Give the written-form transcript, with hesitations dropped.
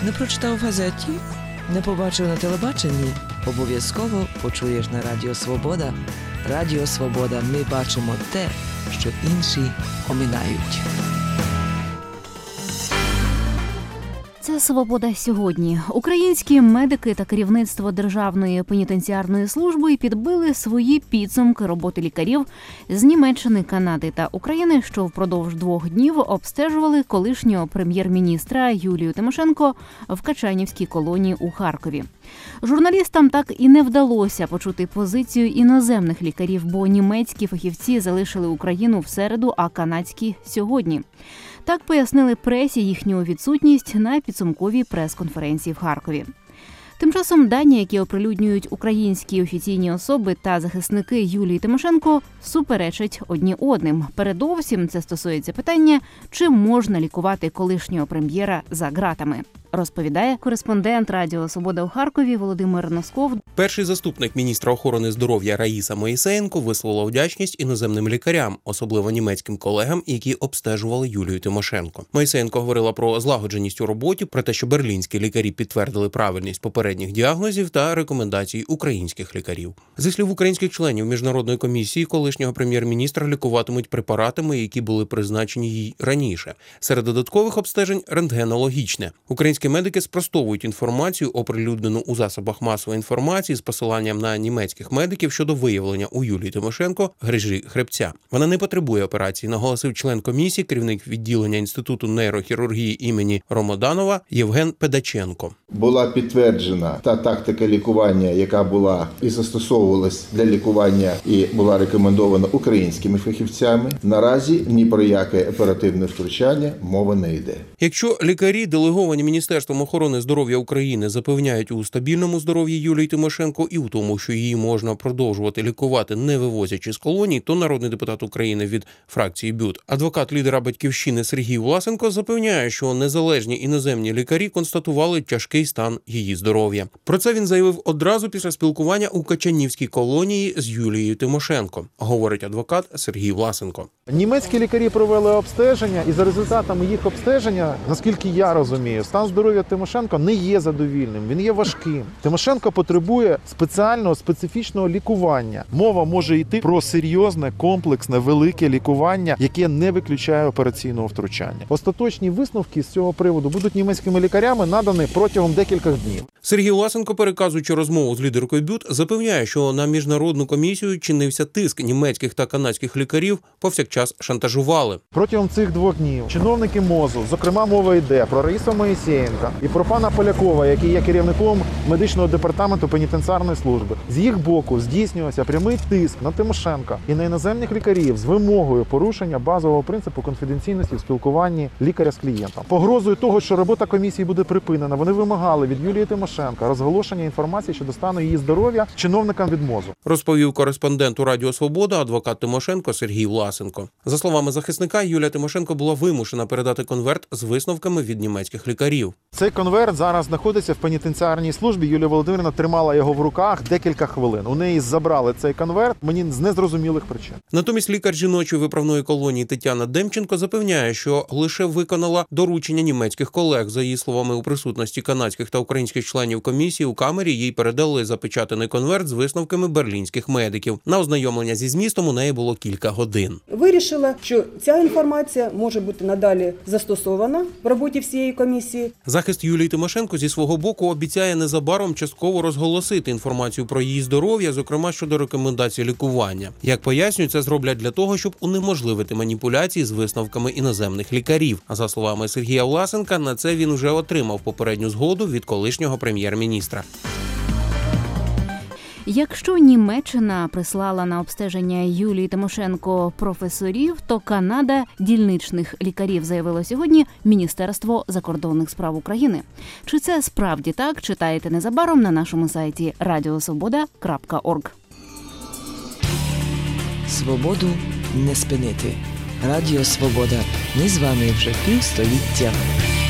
Не прочитав в газеті? Не побачив на телебаченні? Обов'язково почуєш на Радіо Свобода. Радіо Свобода. Ми бачимо те, що інші оминають. Це «Свобода сьогодні». Українські медики та керівництво Державної пенітенціарної служби підбили свої підсумки роботи лікарів з Німеччини, Канади та України, що впродовж 2 днів обстежували колишнього прем'єр-міністра Юлію Тимошенко в Качанівській колонії у Харкові. Журналістам так і не вдалося почути позицію іноземних лікарів, бо німецькі фахівці залишили Україну в середу, а канадські – сьогодні. Так пояснили пресі їхню відсутність на підсумковій прес-конференції в Харкові. Тим часом дані, які оприлюднюють українські офіційні особи та захисники Юлії Тимошенко, суперечать одні одним. Передовсім це стосується питання, чи можна лікувати колишнього прем'єра за ґратами. Розповідає кореспондент Радіо Свобода у Харкові Володимир Носков. Перший заступник міністра охорони здоров'я Раїса Моїсеєнко висловила вдячність іноземним лікарям, особливо німецьким колегам, які обстежували Юлію Тимошенко. Моїсеєнко говорила про злагодженість у роботі, про те, що берлінські лікарі підтвердили правильність попередніх діагнозів та рекомендацій українських лікарів. Зі слів українських членів міжнародної комісії, колишнього прем'єр-міністра лікуватимуть препаратами, які були призначені їй раніше. Серед додаткових обстежень – рентгенологічне. Українські медики спростовують інформацію, оприлюднену у засобах масової інформації з посиланням на німецьких медиків щодо виявлення у Юлії Тимошенко грижі хребця. Вона не потребує операції, наголосив член комісії, керівник відділення Інституту нейрохірургії імені Ромоданова Євген Педаченко. Була підтверджена та тактика лікування, яка була і застосовувалась для лікування і була рекомендована українськими фахівцями. Наразі ні про яке оперативне втручання мова не йде. Якщо лікарі, делеговані Міністерством охорони здоров'я України, запевняють у стабільному здоров'ї Юлії Тимошенко і у тому, що її можна продовжувати лікувати, не вивозячи з колоній, то народний депутат України від фракції БЮТ, адвокат лідера «Батьківщини» Сергій Власенко запевняє, що незалежні іноземні лікарі констатували тяжкий стан її здоров'я. Про це він заявив одразу після спілкування у Качанівській колонії з Юлією Тимошенко, говорить адвокат Сергій Власенко. Німецькі лікарі провели обстеження, і за результатами їх обстеження, наскільки я розумію, стан здоров'я Тимошенко не є задовільним, він є важким. Тимошенко потребує спеціального, специфічного лікування. Мова може йти про серйозне, комплексне, велике лікування, яке не виключає операційного втручання. Остаточні висновки з цього приводу будуть німецькими лікарями надані протягом декількох днів. Сергій Власенко, переказуючи розмову з лідеркою БЮТ, запевняє, що на міжнародну комісію чинився тиск німецьких та канадських лікарів, повсякчас шантажували. Протягом цих 2 днів чиновники МОЗу, зокрема мова йде про Раїса Моїсеєнка і про пана Полякова, який є керівником медичного департаменту пенітенціарної служби. З їх боку здійснювався прямий тиск на Тимошенка і на іноземних лікарів з вимогою порушення базового принципу конфіденційності в спілкуванні лікаря з клієнтом. Погрозою того, що робота комісії буде припинена, вони вимагали від Юлії Тимошенко розголошення інформації щодо стану її здоров'я чиновникам від МОЗу. Розповів кореспондент у Радіо Свобода, адвокат Тимошенко Сергій Власенко. За словами захисника, Юлія Тимошенко була вимушена передати конверт з висновками від німецьких лікарів. Цей конверт зараз знаходиться в пенітенціарній службі. Юлія Володимирівна тримала його в руках декілька хвилин. У неї забрали цей конверт, мені з незрозумілих причин. Натомість лікар жіночої виправної колонії Тетяна Демченко запевняє, що лише виконала доручення німецьких колег. За її словами, у присутності канадських та українських членів комісії у камері їй передали запечатаний конверт з висновками берлінських медиків. На ознайомлення зі змістом у неї було кілька годин. Вирішила, що ця інформація може бути надалі застосована в роботі всієї комісії. Захист Юлії Тимошенко зі свого боку обіцяє незабаром частково розголосити інформацію про її здоров'я, зокрема щодо рекомендацій лікування. Як пояснюють, це зроблять для того, щоб унеможливити маніпуляції з висновками іноземних лікарів. А за словами Сергія Власенка, на це він вже отримав попередню згоду від колишнього прем'єр-міністра. Якщо Німеччина прислала на обстеження Юлії Тимошенко професорів, то Канада – дільничних лікарів, заявило сьогодні Міністерство закордонних справ України. Чи це справді так, читаєте незабаром на нашому сайті radiosvoboda.org. Свободу не спинити. Радіо Свобода. Ми з вами вже півстоліття.